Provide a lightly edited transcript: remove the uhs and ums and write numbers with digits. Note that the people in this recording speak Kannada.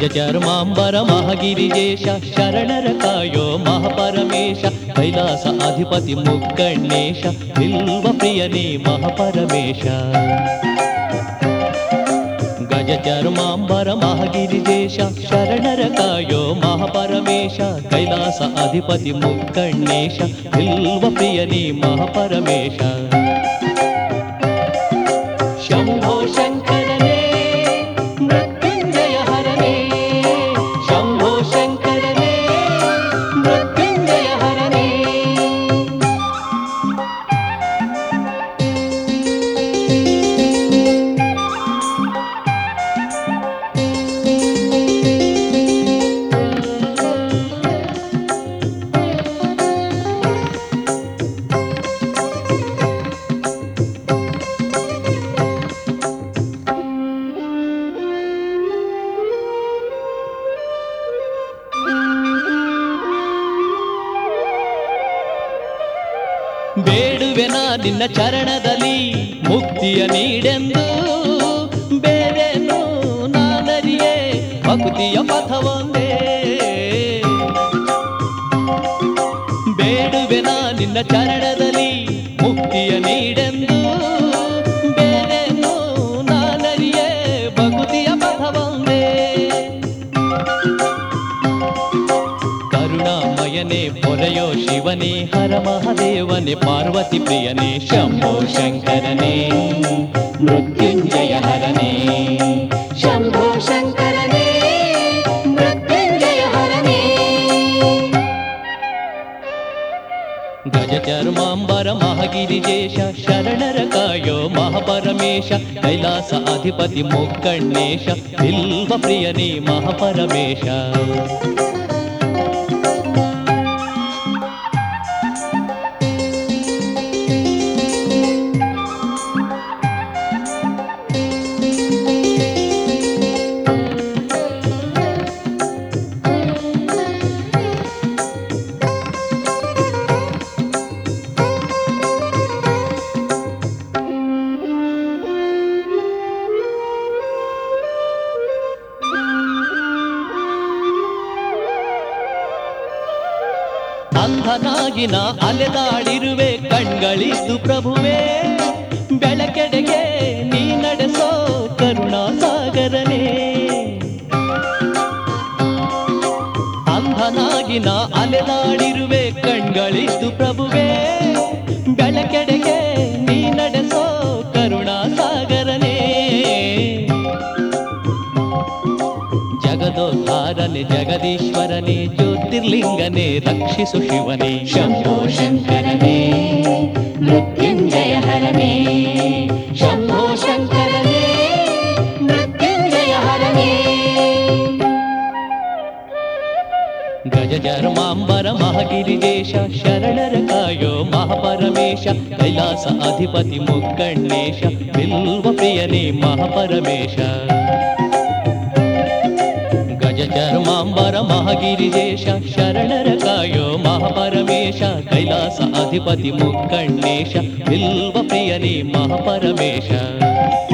ಗಜಚರ್ಮಾಂಬರ ಮಹಗಿರಿಜೇಶ ಶರಣರ ಕಾಯೋ ಮಹಾಪರಮೇಶ ಕೈಲಾಸ ಅಧಿಪತಿ ಮುಕ್ಕಣ್ಣೇಶ ಬಿಲ್ವ ಪ್ರಿಯನೇ ಮಹಾಪರಮೇಶ ಗಜಚರ್ಮಾಂಬರ ಮಹಗಿರಿಜೇಶ ಶರಣರ ಕಾಯೋ ಮಹಾಪರಮೇಶ ಕೈಲಾಸ ಅಧಿಪತಿ ಮುಕ್ಕಣ್ಣೇಶ ಬಿಲ್ವ ಪ್ರಿಯನೇ ಮಹಾಪರಮೇಶ ಶಂಭೋ ಶಂಕರನೇ ಮೃತ್ಯುಂಜಯ ಹರನೇ ಶಂಭೋ ಶಂಕರನೇ ಮೃತ್ಯುಂಜಯ ಹರನೇ ಬೇಡುವೆನ ನಿನ್ನ ಚರಣದಲ್ಲಿ ಮುಕ್ತಿಯ ನೀಡೆಂದು ಬೇರೇನು ನಾನರಿಯೇ ಭಕ್ತಿಯ ಪಥವೊಂದೇ ಬೇಡುವೆನ ನಿನ್ನ ಚರಣದಲ್ಲಿ ಮುಕ್ತಿಯ ನೀಡೆಂದು ಬೇರೇನು ನಾನರಿಯೇ ಭಕ್ತಿಯ ಪಥವೊಂದೇ ಕರುಣಾಮಯನೇ ಪೊರೆಯೋ ಶಿವನೇ ಹರ ಮಹಾದೇವನೇ ಪಾರ್ವತಿ ಪ್ರಿಯನೇ ಶಂಭೋ ಶಂಕರನೇ ಮೃತ್ಯುಂಜಯ ಹರನೇ ಶಂಭೋ ಶಂಕರನೇ ಮೃತ್ಯುಂಜಯ ಹರನೇ ಗಜಚರ್ಮಾಂಬರ ಮಹಗಿರಿಜೇಶ ಶರಣರ ಕಾಯೋ ಮಹಾಪರಮೇಶ ಕೈಲಾಸ ಅಧಿಪತಿ ಮುಕ್ಕಣ್ಣೇಶ ಬಿಲ್ವ ಪ್ರಿಯನೇ ಮಹಾಪರಮೇಶ ಅಂಧನಾಗಿನ ಅಲೆದಾಡಿರುವೆ ಕಣ್ಗಳಿದ್ದು ಪ್ರಭುವೇ ಬೆಳಕೆಡೆಗೆ ನೀ ನಡೆಸೋ ಕರುಣಾ ಸಾಗರನೇ ಅಂಧನಾಗಿನ ಅಲೆದಾಡಿರುವೆ ಕಣ್ಗಳಿದ್ದು ಪ್ರಭುವೇ ಬೆಳಕೆಡೆಗೆ ನೀ ನಡೆಸೋ ಕರುಣಾ ಸಾಗರನೇ ಜಗದೋದ್ಧಾರನೆ ಜಗದೀಶ್ವರನೇ ಜ್ಯೋತಿರ್ಲಿಂಗನೇ ರಕ್ಷಿಸು ಶಿವನೇ ಶಂಭೋ ಶಂಕರನೇ ಮೃತ್ಯುಂಜಯ ಹರನೇ ಶಂಭೋ ಶಂಕರನೇ ಮೃತ್ಯುಂಜಯ ಹರನೇ ಗಜಚರ್ಮಾಂಬರ ಮಹಗಿರಿಜೇಶ ಶರಣರ ಕಾಯೋ ಮಹಾಪರಮೇಶ ಕೈಲಾಸ ಅಧಿಪತಿ ಮುಕ್ಕಣ್ಣೇಶ ಬಿಲ್ವ ಪ್ರಿಯನೇ ಮಹಾಪರಮೇಶ ಗಜಚರ್ಮಾಂಬರ ಮಹಗಿರಿಜೇಶ ಶರಣರ ಕಾಯೋ ಮಹಾಪರಮೇಶ ಕೈಲಾಸ ಅಧಿಪತಿ ಮುಕ್ಕಣ್ಣೇಶ ಬಿಲ್ವ ಪ್ರಿಯನೇ ಮಹಾಪರಮೇಶ